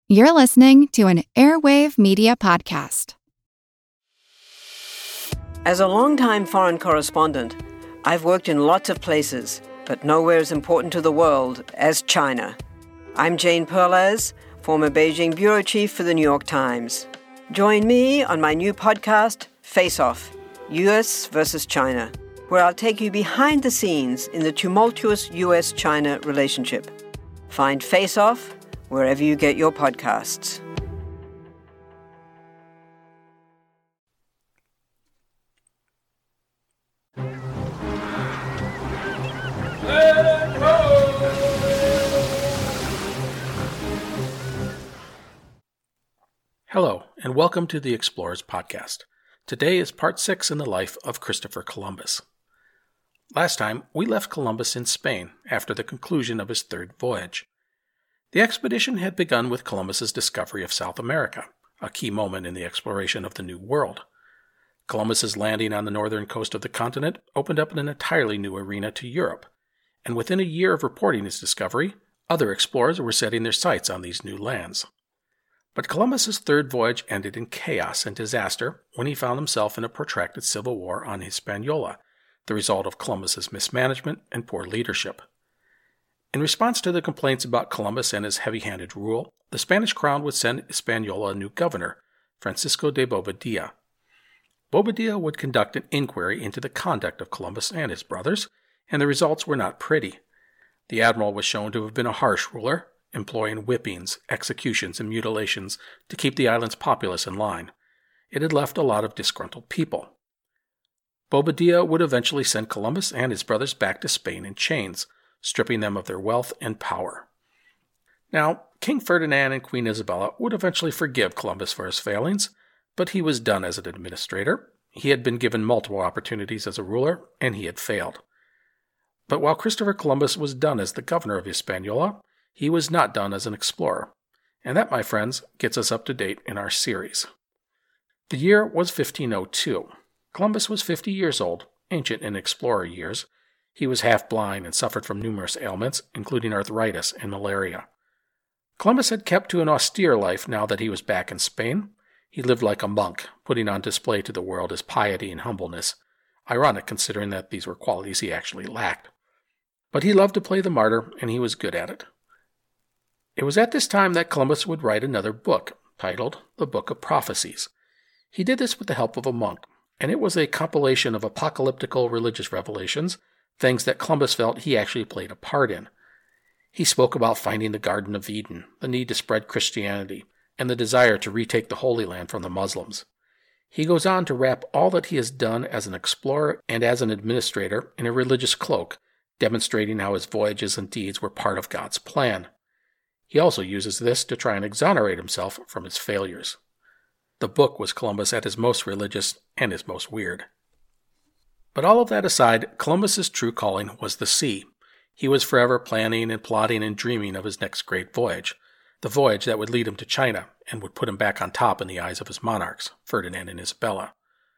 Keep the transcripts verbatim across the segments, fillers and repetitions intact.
You're listening to an Airwave Media Podcast. As a longtime foreign correspondent, I've worked in lots of places, but nowhere as important to the world as China. I'm Jane Perlez, former Beijing bureau chief for the New York Times. Join me on my new podcast, Face Off, U S versus China, where I'll take you behind the scenes in the tumultuous U S China relationship. Find Face Off wherever you get your podcasts. Hello, and welcome to the Explorers Podcast. Today is part six in the life of Christopher Columbus. Last time, we left Columbus in Spain after the conclusion of his third voyage. The expedition had begun with Columbus's discovery of South America, a key moment in the exploration of the New World. Columbus's landing on the northern coast of the continent opened up an entirely new arena to Europe, and within a year of reporting his discovery, other explorers were setting their sights on these new lands. But Columbus's third voyage ended in chaos and disaster when he found himself in a protracted civil war on Hispaniola, the result of Columbus's mismanagement and poor leadership. In response to the complaints about Columbus and his heavy-handed rule, the Spanish crown would send Hispaniola a new governor, Francisco de Bobadilla. Bobadilla would conduct an inquiry into the conduct of Columbus and his brothers, and the results were not pretty. The admiral was shown to have been a harsh ruler, employing whippings, executions, and mutilations to keep the island's populace in line. It had left a lot of disgruntled people. Bobadilla would eventually send Columbus and his brothers back to Spain in chains, stripping them of their wealth and power. Now, King Ferdinand and Queen Isabella would eventually forgive Columbus for his failings, but he was done as an administrator. He had been given multiple opportunities as a ruler, and he had failed. But while Christopher Columbus was done as the governor of Hispaniola, he was not done as an explorer, and that, my friends, gets us up to date in our series. The year was fifteen oh two. Columbus was fifty years old, ancient in explorer years. He was half blind and suffered from numerous ailments, including arthritis and malaria. Columbus had kept to an austere life now that he was back in Spain. He lived like a monk, putting on display to the world his piety and humbleness, ironic considering that these were qualities he actually lacked. But he loved to play the martyr, and he was good at it. It was at this time that Columbus would write another book, titled The Book of Prophecies. He did this with the help of a monk, and it was a compilation of apocalyptical religious revelations, things that Columbus felt he actually played a part in. He spoke about finding the Garden of Eden, the need to spread Christianity, and the desire to retake the Holy Land from the Muslims. He goes on to wrap all that he has done as an explorer and as an administrator in a religious cloak, demonstrating how his voyages and deeds were part of God's plan. He also uses this to try and exonerate himself from his failures. The book was Columbus at his most religious and his most weird. But all of that aside, Columbus's true calling was the sea. He was forever planning and plotting and dreaming of his next great voyage, the voyage that would lead him to China and would put him back on top in the eyes of his monarchs, Ferdinand and Isabella.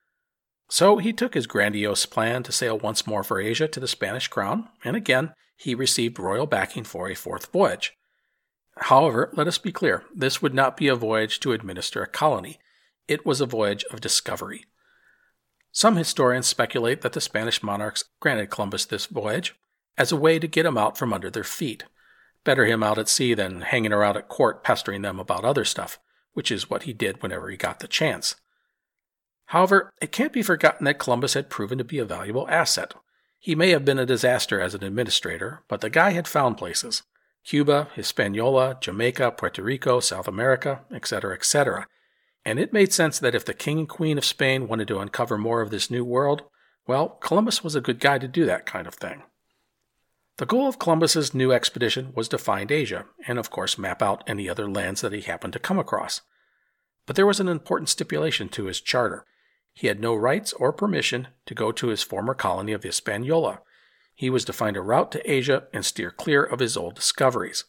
So he took his grandiose plan to sail once more for Asia to the Spanish crown, and again he received royal backing for a fourth voyage. However, let us be clear, this would not be a voyage to administer a colony. It was a voyage of discovery. Some historians speculate that the Spanish monarchs granted Columbus this voyage as a way to get him out from under their feet. Better him out at sea than hanging around at court pestering them about other stuff, which is what he did whenever he got the chance. However, it can't be forgotten that Columbus had proven to be a valuable asset. He may have been a disaster as an administrator, but the guy had found places. Cuba, Hispaniola, Jamaica, Puerto Rico, South America, et cetera, et cetera. And it made sense that if the King and Queen of Spain wanted to uncover more of this new world, well, Columbus was a good guy to do that kind of thing. The goal of Columbus's new expedition was to find Asia, and of course map out any other lands that he happened to come across. But there was an important stipulation to his charter. He had no rights or permission to go to his former colony of Hispaniola. He was to find a route to Asia and steer clear of his old discoveries.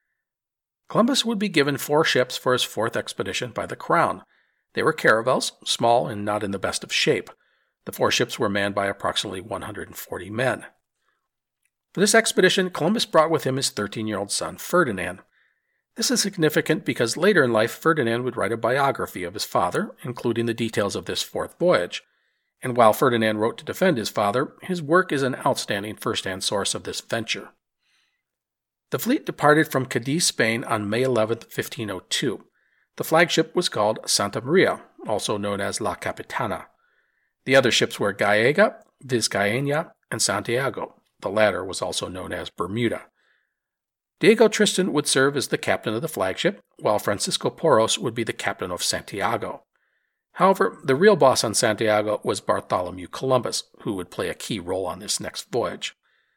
Columbus would be given four ships for his fourth expedition by the Crown. They were caravels, small and not in the best of shape. The four ships were manned by approximately one hundred forty men. For this expedition, Columbus brought with him his thirteen-year-old son, Ferdinand. This is significant because later in life Ferdinand would write a biography of his father, including the details of this fourth voyage. And while Ferdinand wrote to defend his father, his work is an outstanding first-hand source of this venture. The fleet departed from Cadiz, Spain on May eleventh, fifteen oh two. The flagship was called Santa Maria, also known as La Capitana. The other ships were Gallega, Vizcaína, and Santiago. The latter was also known as Bermuda. Diego Tristan would serve as the captain of the flagship, while Francisco Porros would be the captain of Santiago. However, the real boss on Santiago was Bartholomew Columbus, who would play a key role on this next voyage.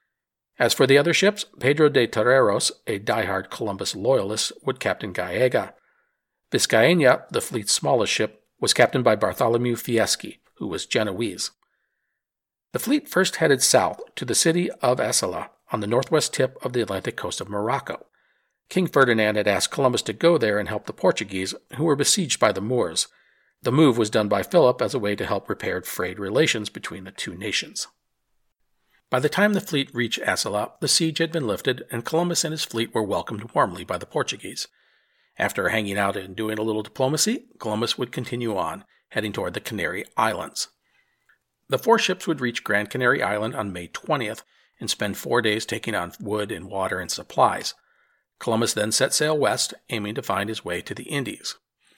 As for the other ships, Pedro de Terreros, a die-hard Columbus loyalist, would captain Gallega. Vizcaína, the fleet's smallest ship, was captained by Bartholomew Fieschi, who was Genoese. The fleet first headed south to the city of Asila, on the northwest tip of the Atlantic coast of Morocco. King Ferdinand had asked Columbus to go there and help the Portuguese, who were besieged by the Moors. The move was done by Philip as a way to help repair frayed relations between the two nations. By the time the fleet reached Asila, the siege had been lifted, and Columbus and his fleet were welcomed warmly by the Portuguese. After hanging out and doing a little diplomacy, Columbus would continue on, heading toward the Canary Islands. The four ships would reach Grand Canary Island on May twentieth, and spend four days taking on wood and water and supplies. Columbus then set sail west, aiming to find his way to the Indies.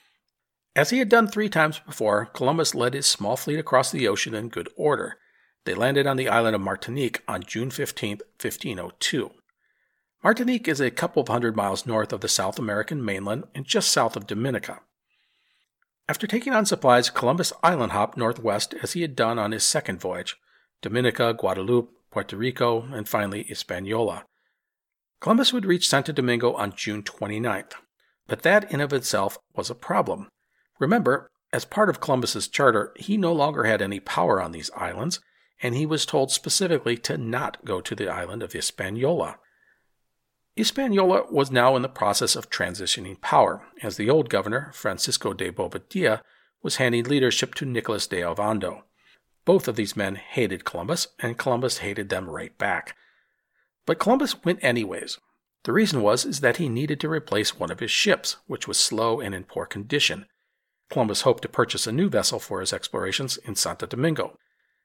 As he had done three times before, Columbus led his small fleet across the ocean in good order. They landed on the island of Martinique on June fifteenth, fifteen oh two. Martinique is a couple of hundred miles north of the South American mainland and just south of Dominica. After taking on supplies, Columbus island hopped northwest as he had done on his second voyage, Dominica, Guadeloupe, Puerto Rico, and finally Hispaniola. Columbus would reach Santo Domingo on June twenty-ninth, but that in of itself was a problem. Remember, as part of Columbus's charter, he no longer had any power on these islands, and he was told specifically to not go to the island of Hispaniola. Hispaniola was now in the process of transitioning power, as the old governor, Francisco de Bobadilla, was handing leadership to Nicolas de Ovando. Both of these men hated Columbus, and Columbus hated them right back. But Columbus went anyways. The reason was is that he needed to replace one of his ships, which was slow and in poor condition. Columbus hoped to purchase a new vessel for his explorations in Santo Domingo.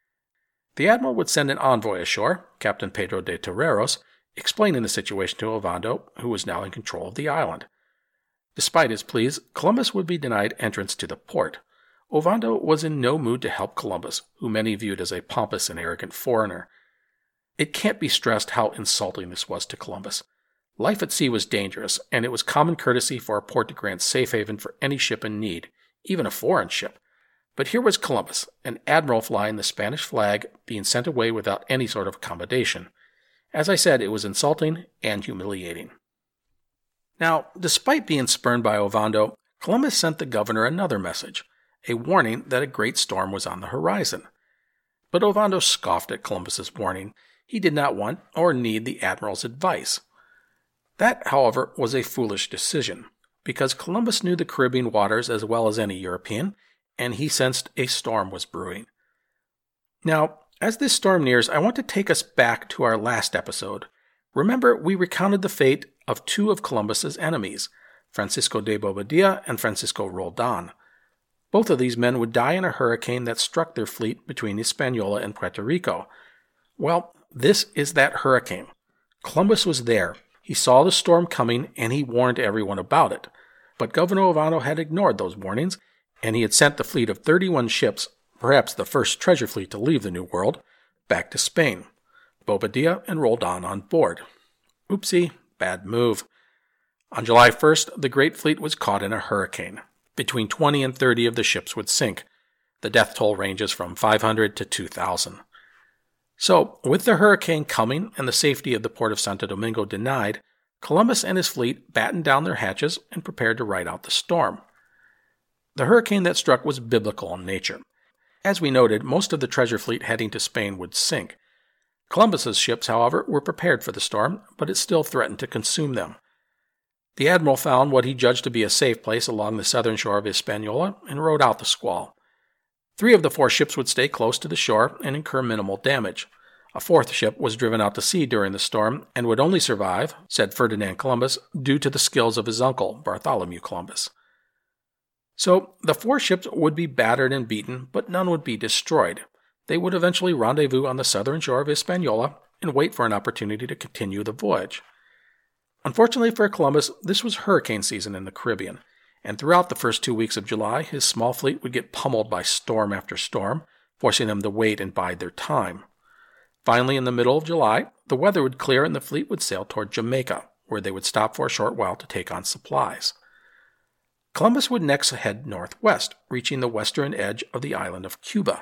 The admiral would send an envoy ashore, Captain Pedro de Terreros, explaining the situation to Ovando, who was now in control of the island. Despite his pleas, Columbus would be denied entrance to the port. Ovando was in no mood to help Columbus, who many viewed as a pompous and arrogant foreigner. It can't be stressed how insulting this was to Columbus. Life at sea was dangerous, and it was common courtesy for a port to grant safe haven for any ship in need, even a foreign ship. But here was Columbus, an admiral flying the Spanish flag, being sent away without any sort of accommodation. As I said, it was insulting and humiliating. Now, despite being spurned by Ovando, Columbus sent the governor another message, a warning that a great storm was on the horizon. But Ovando scoffed at Columbus's warning. He did not want or need the admiral's advice. That, however, was a foolish decision, because Columbus knew the Caribbean waters as well as any European, and he sensed a storm was brewing. Now, as this storm nears, I want to take us back to our last episode. Remember, we recounted the fate of two of Columbus's enemies, Francisco de Bobadilla and Francisco Roldan. Both of these men would die in a hurricane that struck their fleet between Hispaniola and Puerto Rico. Well, this is that hurricane. Columbus was there. He saw the storm coming, and he warned everyone about it. But Governor Ovando had ignored those warnings, and he had sent the fleet of thirty-one ships, perhaps the first treasure fleet to leave the New World, back to Spain. Bobadilla and Roldan on board. Oopsie, bad move. On July first, the Great Fleet was caught in a hurricane. Between twenty and thirty of the ships would sink. The death toll ranges from five hundred to two thousand. So, with the hurricane coming and the safety of the port of Santo Domingo denied, Columbus and his fleet battened down their hatches and prepared to ride out the storm. The hurricane that struck was biblical in nature. As we noted, most of the treasure fleet heading to Spain would sink. Columbus's ships, however, were prepared for the storm, but it still threatened to consume them. The admiral found what he judged to be a safe place along the southern shore of Hispaniola and rode out the squall. Three of the four ships would stay close to the shore and incur minimal damage. A fourth ship was driven out to sea during the storm and would only survive, said Ferdinand Columbus, due to the skills of his uncle, Bartholomew Columbus. So the four ships would be battered and beaten, but none would be destroyed. They would eventually rendezvous on the southern shore of Hispaniola and wait for an opportunity to continue the voyage. Unfortunately for Columbus, this was hurricane season in the Caribbean, and throughout the first two weeks of July, his small fleet would get pummeled by storm after storm, forcing them to wait and bide their time. Finally, in the middle of July, the weather would clear and the fleet would sail toward Jamaica, where they would stop for a short while to take on supplies. Columbus would next head northwest, reaching the western edge of the island of Cuba.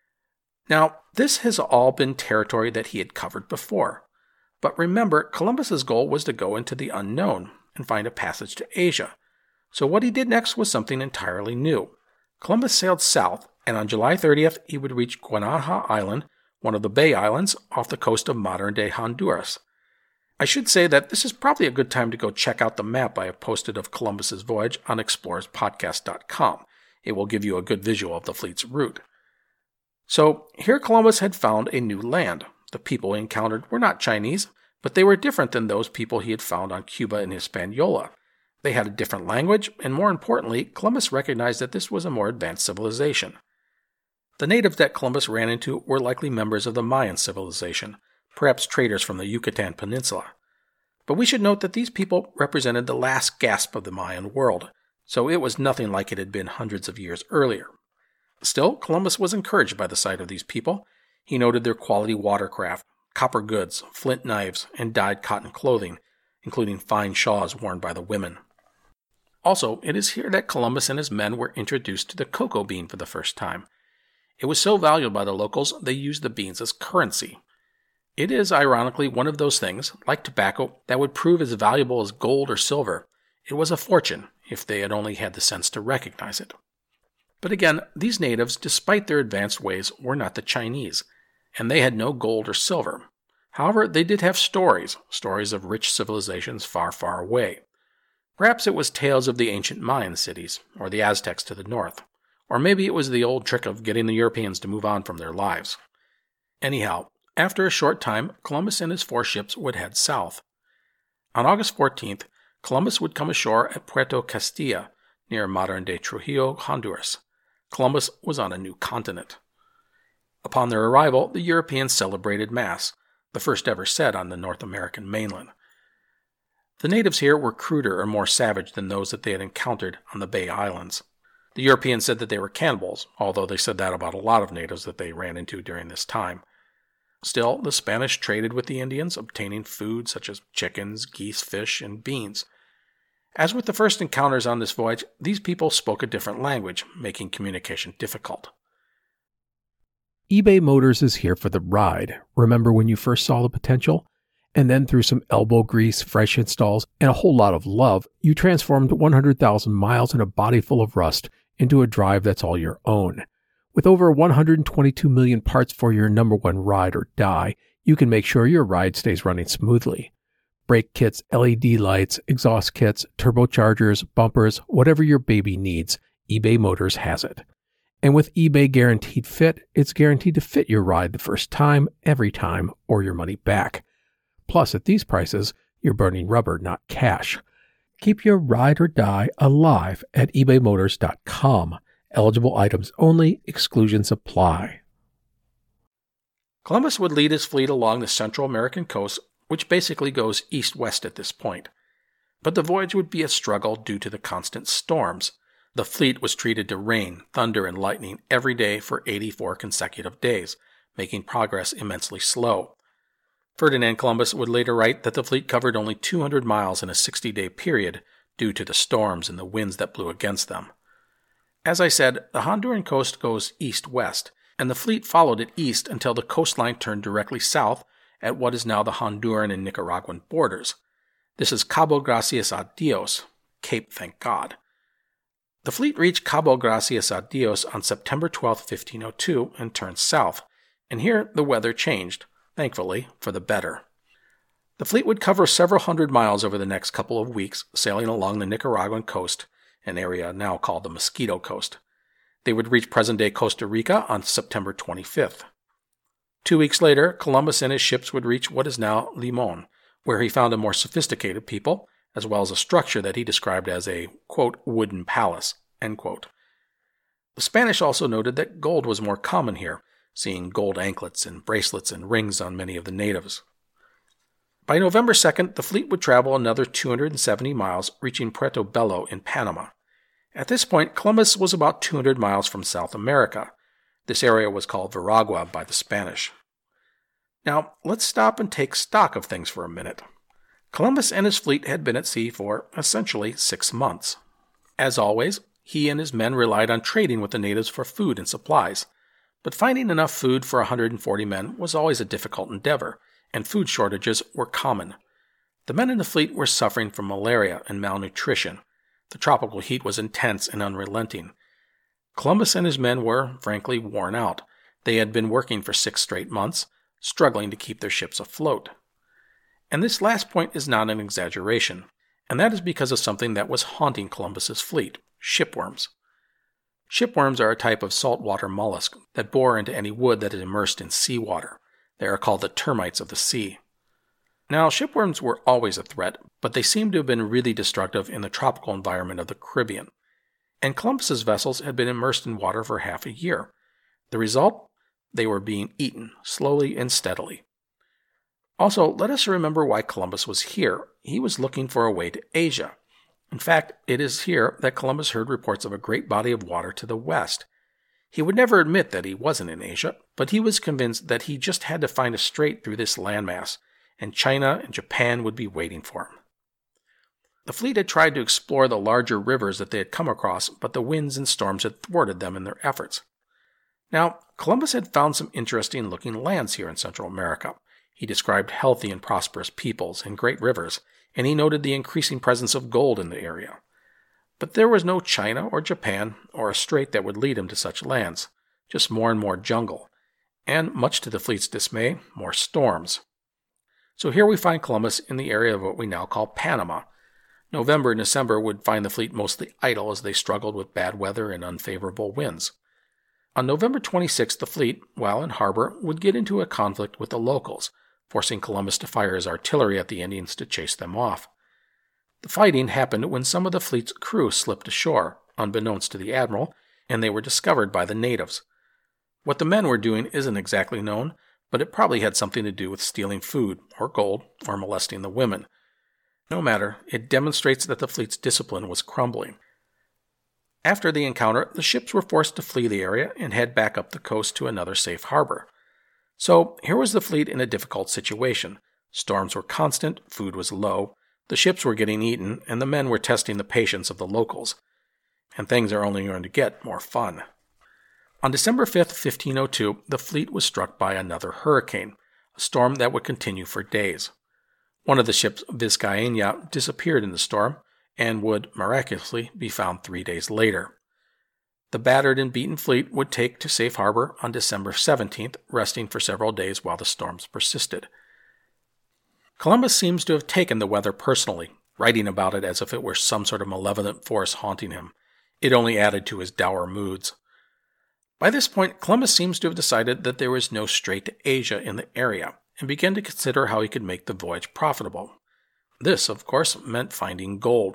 Now, this has all been territory that he had covered before. But remember, Columbus's goal was to go into the unknown and find a passage to Asia. So what he did next was something entirely new. Columbus sailed south, and on July thirtieth, he would reach Guanaja Island, one of the Bay Islands off the coast of modern-day Honduras. I should say that this is probably a good time to go check out the map I have posted of Columbus's voyage on explorers podcast dot com. It will give you a good visual of the fleet's route. So here Columbus had found a new land. The people he encountered were not Chinese, but they were different than those people he had found on Cuba and Hispaniola. They had a different language, and more importantly, Columbus recognized that this was a more advanced civilization. The natives that Columbus ran into were likely members of the Mayan civilization, perhaps traders from the Yucatan Peninsula. But we should note that these people represented the last gasp of the Mayan world, so it was nothing like it had been hundreds of years earlier. Still, Columbus was encouraged by the sight of these people. He noted their quality watercraft, copper goods, flint knives, and dyed cotton clothing, including fine shawls worn by the women. Also, it is here that Columbus and his men were introduced to the cocoa bean for the first time. It was so valued by the locals, they used the beans as currency. It is, ironically, one of those things, like tobacco, that would prove as valuable as gold or silver. It was a fortune, if they had only had the sense to recognize it. But again, these natives, despite their advanced ways, were not the Chinese, and they had no gold or silver. However, they did have stories, stories of rich civilizations far, far away. Perhaps it was tales of the ancient Mayan cities, or the Aztecs to the north. Or maybe it was the old trick of getting the Europeans to move on from their lives. Anyhow, after a short time, Columbus and his four ships would head south. On August fourteenth, Columbus would come ashore at Puerto Castilla, near modern-day Trujillo, Honduras. Columbus was on a new continent. Upon their arrival, the Europeans celebrated Mass, the first ever said on the North American mainland. The natives here were cruder or more savage than those that they had encountered on the Bay Islands. The Europeans said that they were cannibals, although they said that about a lot of natives that they ran into during this time. Still, the Spanish traded with the Indians, obtaining food such as chickens, geese, fish, and beans. As with the first encounters on this voyage, these people spoke a different language, making communication difficult. eBay Motors is here for the ride. Remember when you first saw the potential? And then through some elbow grease, fresh installs, and a whole lot of love, you transformed one hundred thousand miles and a body full of rust into a drive that's all your own. With over one hundred twenty-two million parts for your number one ride or die, you can make sure your ride stays running smoothly. Brake kits, L E D lights, exhaust kits, turbochargers, bumpers, whatever your baby needs, eBay Motors has it. And with eBay Guaranteed Fit, it's guaranteed to fit your ride the first time, every time, or your money back. Plus, at these prices, you're burning rubber, not cash. Keep your ride or die alive at ebay motors dot com. Eligible items only, exclusions apply. Columbus would lead his fleet along the Central American coast, which basically goes east-west at this point. But the voyage would be a struggle due to the constant storms. The fleet was treated to rain, thunder, and lightning every day for eighty-four consecutive days, making progress immensely slow. Ferdinand Columbus would later write that the fleet covered only two hundred miles in a sixty-day period due to the storms and the winds that blew against them. As I said, the Honduran coast goes east-west, and the fleet followed it east until the coastline turned directly south at what is now the Honduran and Nicaraguan borders. This is Cabo Gracias a Dios, Cape Thank God. The fleet reached Cabo Gracias a Dios on September twelfth, fifteen oh two, and turned south, and here the weather changed, thankfully, for the better. The fleet would cover several hundred miles over the next couple of weeks, sailing along the Nicaraguan coast, an area now called the Mosquito Coast. They would reach present-day Costa Rica on September twenty-fifth. Two weeks later, Columbus and his ships would reach what is now Limon, where he found a more sophisticated people, as well as a structure that he described as a, quote, wooden palace, end quote. The Spanish also noted that gold was more common here, seeing gold anklets and bracelets and rings on many of the natives. By November second, the fleet would travel another two hundred seventy miles, reaching Puerto Bello in Panama. At this point, Columbus was about two hundred miles from South America. This area was called Veragua by the Spanish. Now, let's stop and take stock of things for a minute. Columbus and his fleet had been at sea for, essentially, six months. As always, he and his men relied on trading with the natives for food and supplies. But finding enough food for one hundred forty men was always a difficult endeavor, and food shortages were common. The men in the fleet were suffering from malaria and malnutrition. The tropical heat was intense and unrelenting. Columbus and his men were, frankly, worn out. They had been working for six straight months, struggling to keep their ships afloat. And this last point is not an exaggeration, and that is because of something that was haunting Columbus's fleet, shipworms. Shipworms are a type of saltwater mollusk that bore into any wood that is immersed in seawater. They are called the termites of the sea. Now, shipworms were always a threat, but they seem to have been really destructive in the tropical environment of the Caribbean. And Columbus's vessels had been immersed in water for half a year. The result? They were being eaten, slowly and steadily. Also, let us remember why Columbus was here. He was looking for a way to Asia. In fact, it is here that Columbus heard reports of a great body of water to the west. He would never admit that he wasn't in Asia, but he was convinced that he just had to find a strait through this landmass, and China and Japan would be waiting for him. The fleet had tried to explore the larger rivers that they had come across, but the winds and storms had thwarted them in their efforts. Now, Columbus had found some interesting-looking lands here in Central America. He described healthy and prosperous peoples and great rivers, and he noted the increasing presence of gold in the area. But there was no China or Japan or a strait that would lead him to such lands, just more and more jungle, and, much to the fleet's dismay, more storms. So here we find Columbus in the area of what we now call Panama. November and December would find the fleet mostly idle as they struggled with bad weather and unfavorable winds. On November twenty-sixth, the fleet, while in harbor, would get into a conflict with the locals, forcing Columbus to fire his artillery at the Indians to chase them off. The fighting happened when some of the fleet's crew slipped ashore, unbeknownst to the admiral, and they were discovered by the natives. What the men were doing isn't exactly known, but it probably had something to do with stealing food, or gold, or molesting the women. No matter, it demonstrates that the fleet's discipline was crumbling. After the encounter, the ships were forced to flee the area and head back up the coast to another safe harbor. So here was the fleet in a difficult situation. Storms were constant, food was low, the ships were getting eaten, and the men were testing the patience of the locals. And things are only going to get more fun. On December fifth, fifteen oh two, the fleet was struck by another hurricane, a storm that would continue for days. One of the ships, Vizcaína, disappeared in the storm and would, miraculously, be found three days later. The battered and beaten fleet would take to safe harbor on December seventeenth, resting for several days while the storms persisted. Columbus seems to have taken the weather personally, writing about it as if it were some sort of malevolent force haunting him. It only added to his dour moods. By this point, Columbus seems to have decided that there was no strait to Asia in the area, and began to consider how he could make the voyage profitable. This, of course, meant finding gold.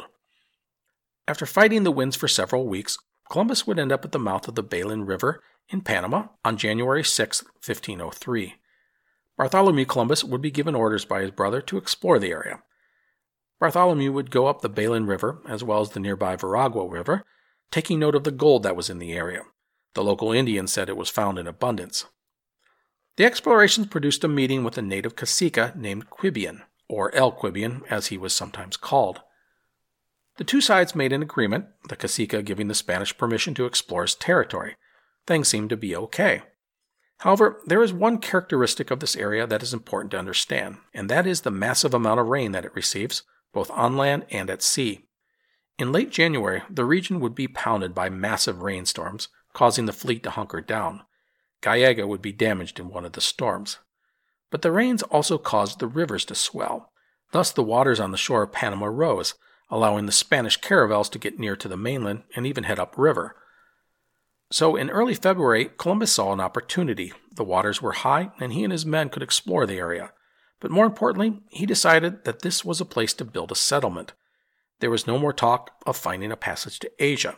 After fighting the winds for several weeks, Columbus would end up at the mouth of the Balin River in Panama on January sixth, fifteen oh three. Bartholomew Columbus would be given orders by his brother to explore the area. Bartholomew would go up the Balin River, as well as the nearby Veragua River, taking note of the gold that was in the area. The local Indians said it was found in abundance. The explorations produced a meeting with a native Cacique named Quibian, or El Quibian as he was sometimes called. The two sides made an agreement, the Cacique giving the Spanish permission to explore his territory. Things seemed to be okay. However, there is one characteristic of this area that is important to understand, and that is the massive amount of rain that it receives, both on land and at sea. In late January, the region would be pounded by massive rainstorms, causing the fleet to hunker down. Gallega would be damaged in one of the storms. But the rains also caused the rivers to swell. Thus the waters on the shore of Panama rose, allowing the Spanish caravels to get near to the mainland and even head upriver. So in early February, Columbus saw an opportunity. The waters were high, and he and his men could explore the area. But more importantly, he decided that this was a place to build a settlement. There was no more talk of finding a passage to Asia.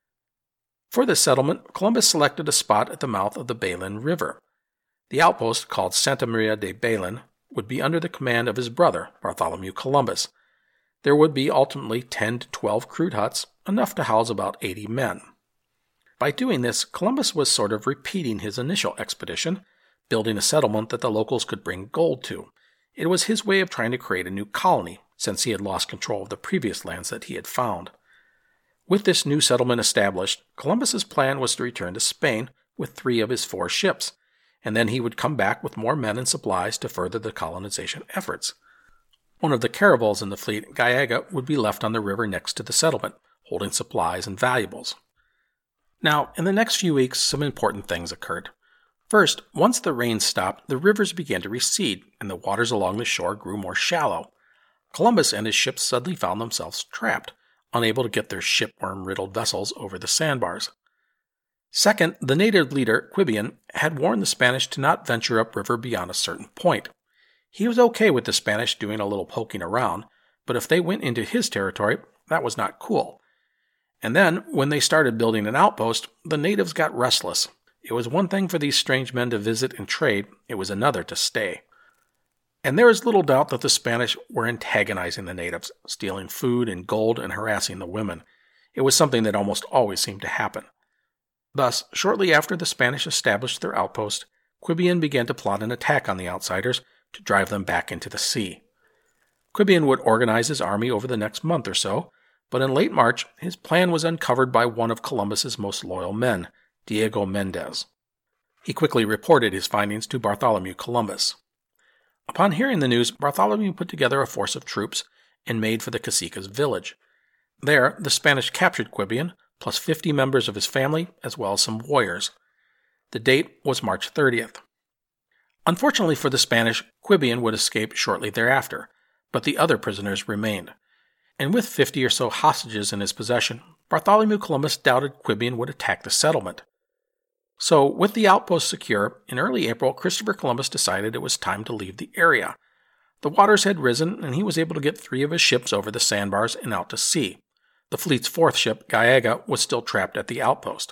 For this settlement, Columbus selected a spot at the mouth of the Balin River. The outpost, called Santa Maria de Balin, would be under the command of his brother, Bartholomew Columbus. There would be ultimately ten to twelve crude huts, enough to house about eighty men. By doing this, Columbus was sort of repeating his initial expedition, building a settlement that the locals could bring gold to. It was his way of trying to create a new colony, since he had lost control of the previous lands that he had found. With this new settlement established, Columbus's plan was to return to Spain with three of his four ships, and then he would come back with more men and supplies to further the colonization efforts. One of the caravels in the fleet, Gallega, would be left on the river next to the settlement, holding supplies and valuables. Now, in the next few weeks, some important things occurred. First, once the rain stopped, the rivers began to recede, and the waters along the shore grew more shallow. Columbus and his ships suddenly found themselves trapped, unable to get their shipworm-riddled vessels over the sandbars. Second, the native leader, Quibian, had warned the Spanish to not venture upriver beyond a certain point. He was okay with the Spanish doing a little poking around, but if they went into his territory, that was not cool. And then, when they started building an outpost, the natives got restless. It was one thing for these strange men to visit and trade, it was another to stay. And there is little doubt that the Spanish were antagonizing the natives, stealing food and gold and harassing the women. It was something that almost always seemed to happen. Thus, shortly after the Spanish established their outpost, Quibian began to plot an attack on the outsiders to drive them back into the sea. Quibian would organize his army over the next month or so, but in late March, his plan was uncovered by one of Columbus's most loyal men, Diego Mendez. He quickly reported his findings to Bartholomew Columbus. Upon hearing the news, Bartholomew put together a force of troops and made for the Cacica's village. There, the Spanish captured Quibian, plus fifty members of his family, as well as some warriors. The date was March thirtieth. Unfortunately for the Spanish, Quibian would escape shortly thereafter, but the other prisoners remained. And with fifty or so hostages in his possession, Bartholomew Columbus doubted Quibian would attack the settlement. So, with the outpost secure, in early April, Christopher Columbus decided it was time to leave the area. The waters had risen, and he was able to get three of his ships over the sandbars and out to sea. The fleet's fourth ship, Gallega, was still trapped at the outpost.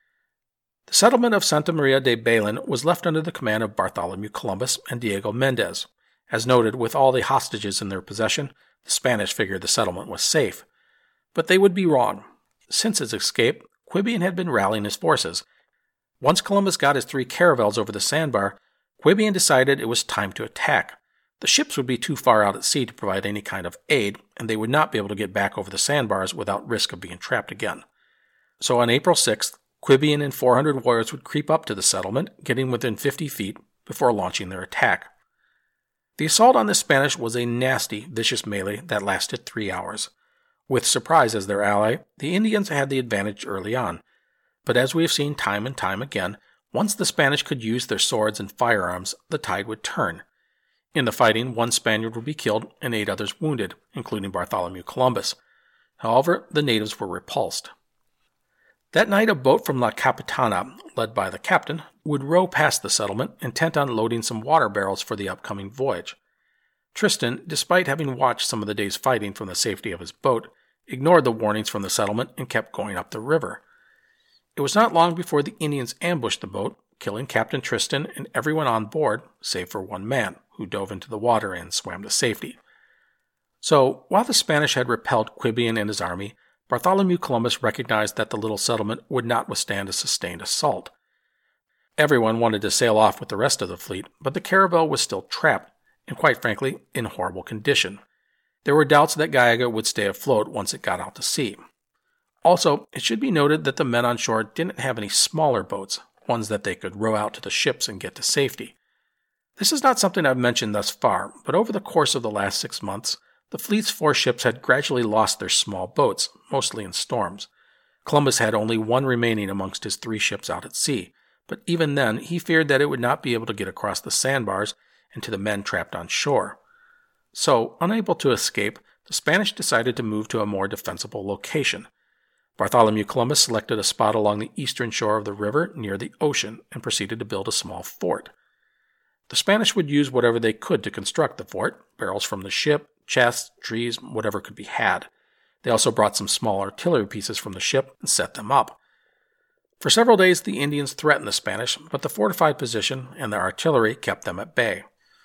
The settlement of Santa Maria de Balin was left under the command of Bartholomew Columbus and Diego Mendez. As noted, with all the hostages in their possession, the Spanish figured the settlement was safe. But they would be wrong. Since his escape, Quibian had been rallying his forces. Once Columbus got his three caravels over the sandbar, Quibian decided it was time to attack. The ships would be too far out at sea to provide any kind of aid, and they would not be able to get back over the sandbars without risk of being trapped again. So on April sixth, Quibian and four hundred warriors would creep up to the settlement, getting within fifty feet, before launching their attack. The assault on the Spanish was a nasty, vicious melee that lasted three hours. With surprise as their ally, the Indians had the advantage early on. But as we have seen time and time again, once the Spanish could use their swords and firearms, the tide would turn. In the fighting, one Spaniard would be killed and eight others wounded, including Bartholomew Columbus. However, the natives were repulsed. That night, a boat from La Capitana, led by the captain, would row past the settlement, intent on loading some water barrels for the upcoming voyage. Tristan, despite having watched some of the day's fighting from the safety of his boat, ignored the warnings from the settlement and kept going up the river. It was not long before the Indians ambushed the boat, killing Captain Tristan and everyone on board, save for one man, who dove into the water and swam to safety. So, while the Spanish had repelled Quibian and his army, Bartholomew Columbus recognized that the little settlement would not withstand a sustained assault. Everyone wanted to sail off with the rest of the fleet, but the caravel was still trapped, and quite frankly, in horrible condition. There were doubts that Gallega would stay afloat once it got out to sea. Also, it should be noted that the men on shore didn't have any smaller boats, ones that they could row out to the ships and get to safety. This is not something I've mentioned thus far, but over the course of the last six months, the fleet's four ships had gradually lost their small boats, mostly in storms. Columbus had only one remaining amongst his three ships out at sea, but even then he feared that it would not be able to get across the sandbars and to the men trapped on shore. So, unable to escape, the Spanish decided to move to a more defensible location. Bartholomew Columbus selected a spot along the eastern shore of the river near the ocean and proceeded to build a small fort. The Spanish would use whatever they could to construct the fort, barrels from the ship, chests, trees, whatever could be had. They also brought some small artillery pieces from the ship and set them up. For several days the Indians threatened the Spanish, but the fortified position and their artillery kept them at bay.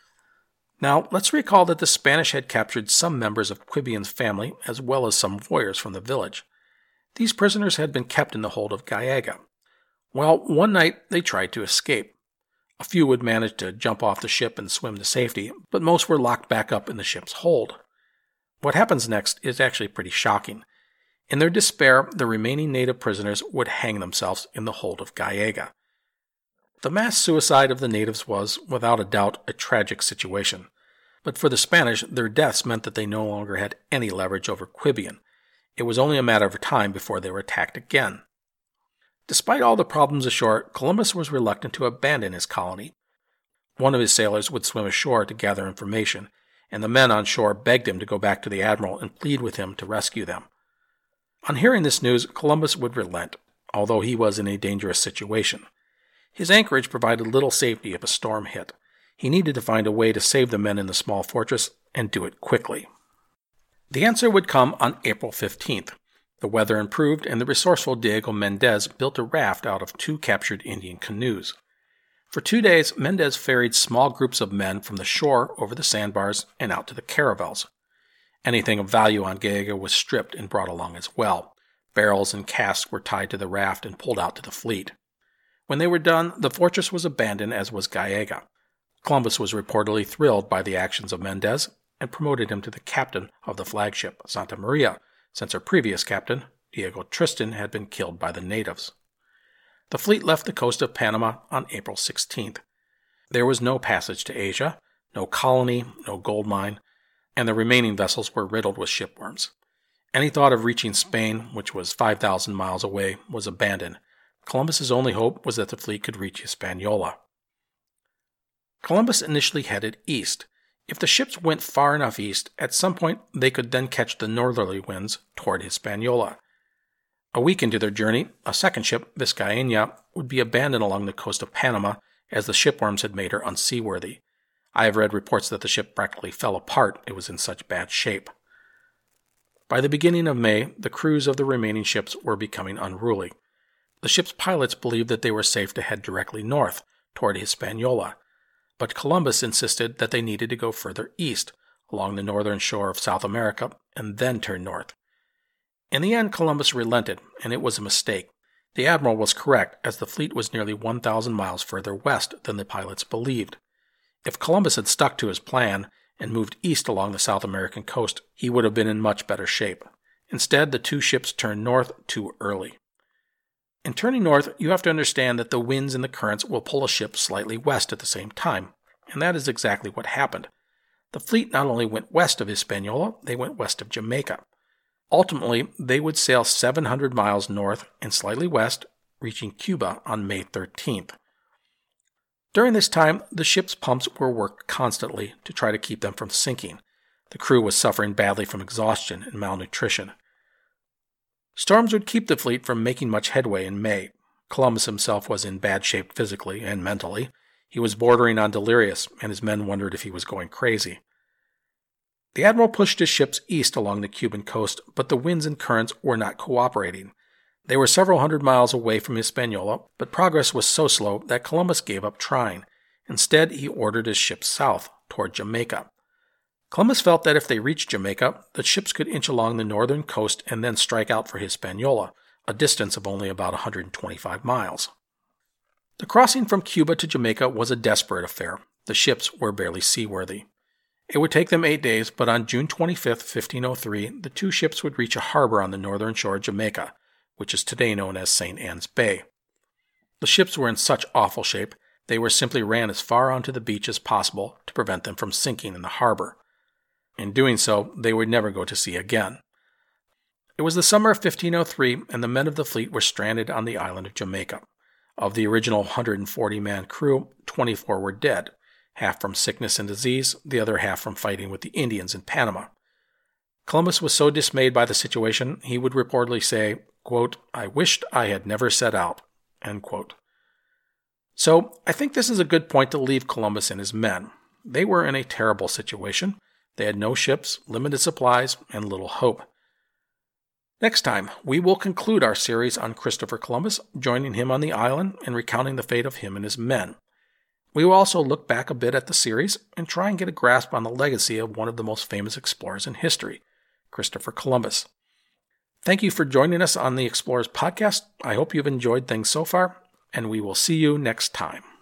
Now, let's recall that the Spanish had captured some members of Quibion's family as well as some warriors from the village. These prisoners had been kept in the hold of Gallega. Well, one night they tried to escape. A few would manage to jump off the ship and swim to safety, but most were locked back up in the ship's hold. What happens next is actually pretty shocking. In their despair, the remaining native prisoners would hang themselves in the hold of Gallega. The mass suicide of the natives was, without a doubt, a tragic situation. But for the Spanish, their deaths meant that they no longer had any leverage over Quibion. It was only a matter of time before they were attacked again. Despite all the problems ashore, Columbus was reluctant to abandon his colony. One of his sailors would swim ashore to gather information, and the men on shore begged him to go back to the admiral and plead with him to rescue them. On hearing this news, Columbus would relent, although he was in a dangerous situation. His anchorage provided little safety if a storm hit. He needed to find a way to save the men in the small fortress and do it quickly. The answer would come on April fifteenth. The weather improved, and the resourceful Diego Mendez built a raft out of two captured Indian canoes. For two days, Mendez ferried small groups of men from the shore over the sandbars and out to the caravels. Anything of value on Gallega was stripped and brought along as well. Barrels and casks were tied to the raft and pulled out to the fleet. When they were done, the fortress was abandoned, as was Gallega. Columbus was reportedly thrilled by the actions of Mendez and promoted him to the captain of the flagship Santa Maria, since her previous captain, Diego Tristan, had been killed by the natives. The fleet left the coast of Panama on April sixteenth. There was no passage to Asia, no colony, no gold mine, and the remaining vessels were riddled with shipworms. Any thought of reaching Spain, which was five thousand miles away, was abandoned. Columbus's only hope was that the fleet could reach Hispaniola. Columbus initially headed east. If the ships went far enough east, at some point they could then catch the northerly winds toward Hispaniola. A week into their journey, a second ship, Vizcaína, would be abandoned along the coast of Panama as the shipworms had made her unseaworthy. I have read reports that the ship practically fell apart, it was in such bad shape. By the beginning of May, the crews of the remaining ships were becoming unruly. The ship's pilots believed that they were safe to head directly north, toward Hispaniola, but Columbus insisted that they needed to go further east, along the northern shore of South America, and then turn north. In the end, Columbus relented, and it was a mistake. The admiral was correct, as the fleet was nearly one thousand miles further west than the pilots believed. If Columbus had stuck to his plan and moved east along the South American coast, he would have been in much better shape. Instead, the two ships turned north too early. In turning north, you have to understand that the winds and the currents will pull a ship slightly west at the same time, and that is exactly what happened. The fleet not only went west of Hispaniola, they went west of Jamaica. Ultimately, they would sail seven hundred miles north and slightly west, reaching Cuba on May thirteenth. During this time, the ship's pumps were worked constantly to try to keep them from sinking. The crew was suffering badly from exhaustion and malnutrition. Storms would keep the fleet from making much headway in May. Columbus himself was in bad shape physically and mentally. He was bordering on delirious, and his men wondered if he was going crazy. The admiral pushed his ships east along the Cuban coast, but the winds and currents were not cooperating. They were several hundred miles away from Hispaniola, but progress was so slow that Columbus gave up trying. Instead, he ordered his ships south, toward Jamaica. Columbus felt that if they reached Jamaica, the ships could inch along the northern coast and then strike out for Hispaniola, a distance of only about one hundred twenty-five miles. The crossing from Cuba to Jamaica was a desperate affair. The ships were barely seaworthy. It would take them eight days, but on June twenty-fifth, fifteen oh three, the two ships would reach a harbor on the northern shore of Jamaica, which is today known as Saint Anne's Bay. The ships were in such awful shape, they were simply ran as far onto the beach as possible to prevent them from sinking in the harbor. In doing so, they would never go to sea again. It was the summer of fifteen oh three, and the men of the fleet were stranded on the island of Jamaica. Of the original one hundred forty man crew, twenty-four were dead, half from sickness and disease, the other half from fighting with the Indians in Panama. Columbus was so dismayed by the situation, he would reportedly say, quote, "I wished I had never set out," end quote. So I think this is a good point to leave Columbus and his men. They were in a terrible situation. They had no ships, limited supplies, and little hope. Next time, we will conclude our series on Christopher Columbus, joining him on the island and recounting the fate of him and his men. We will also look back a bit at the series and try and get a grasp on the legacy of one of the most famous explorers in history, Christopher Columbus. Thank you for joining us on the Explorers Podcast. I hope you've enjoyed things so far, and we will see you next time.